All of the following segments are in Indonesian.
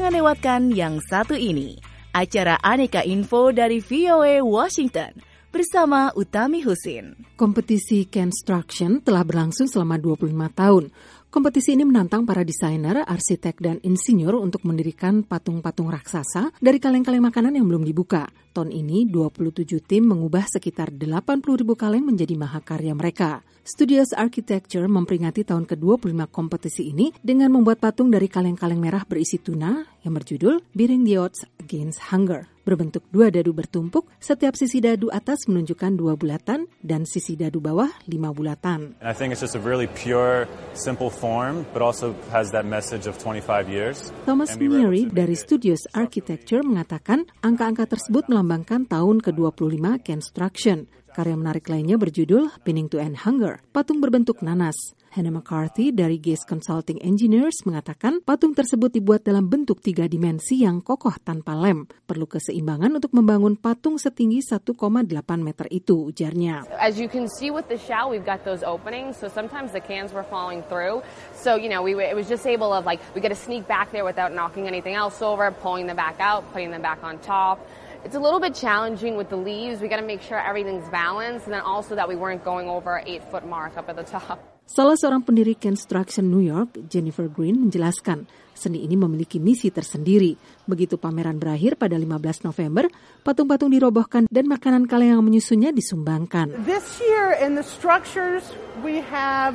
Jangan lewatkan yang satu ini, acara Aneka Info dari VOA Washington bersama Utami Husin. Kompetisi Construction telah berlangsung selama 25 tahun. Kompetisi ini menantang para desainer, arsitek, dan insinyur untuk mendirikan patung-patung raksasa dari kaleng-kaleng makanan yang belum dibuka. Tahun ini, 27 tim mengubah sekitar 80.000 kaleng menjadi mahakarya mereka. Studios Architecture memperingati tahun ke-25 kompetisi ini dengan membuat patung dari kaleng-kaleng merah berisi tuna yang berjudul Beating the Odds Against Hunger. Berbentuk 2 dadu bertumpuk, setiap sisi dadu atas menunjukkan 2 bulatan dan sisi dadu bawah 5 bulatan. I think it's just a really pure, simple form, but also has that message of 25 years. Thomas Minieri dari Studios Architecture mengatakan angka-angka tersebut melambangkan tahun ke-25 Construction. Karya menarik lainnya berjudul Pinning to End Hunger, patung berbentuk nanas. Hannah McCarthy dari Gaze Consulting Engineers mengatakan patung tersebut dibuat dalam bentuk 3 dimensi yang kokoh tanpa lem. Perlu keseimbangan untuk membangun patung setinggi 1,8 meter itu, ujarnya. As you can see with the shell, we've got those openings, so sometimes the cans were falling through. So, it was just able of we got to sneak back there without knocking anything else over, pulling them back out, putting them back on top. It's a little bit challenging with the leaves. We got to make sure everything's balanced, and then also that we weren't going over an 8-foot mark up at the top. Salah seorang pendiri Construction New York, Jennifer Green, menjelaskan seni ini memiliki misi tersendiri. Begitu pameran berakhir pada 15 November, patung-patung dirobohkan dan makanan kaleng yang menyusunnya disumbangkan. This year in the structures we have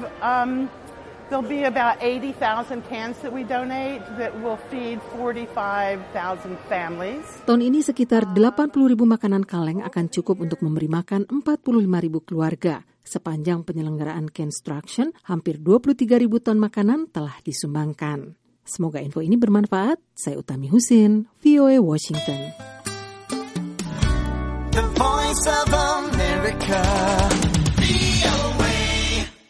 there'll be about 80,000 cans that we donate that will feed 45,000 families. Tahun ini sekitar 80.000 makanan kaleng akan cukup untuk memberi makan 45.000 keluarga. Sepanjang penyelenggaraan Construction, hampir 23.000 ton makanan telah disumbangkan. Semoga info ini bermanfaat. Saya Utami Husin, VOA Washington. The Voice of America.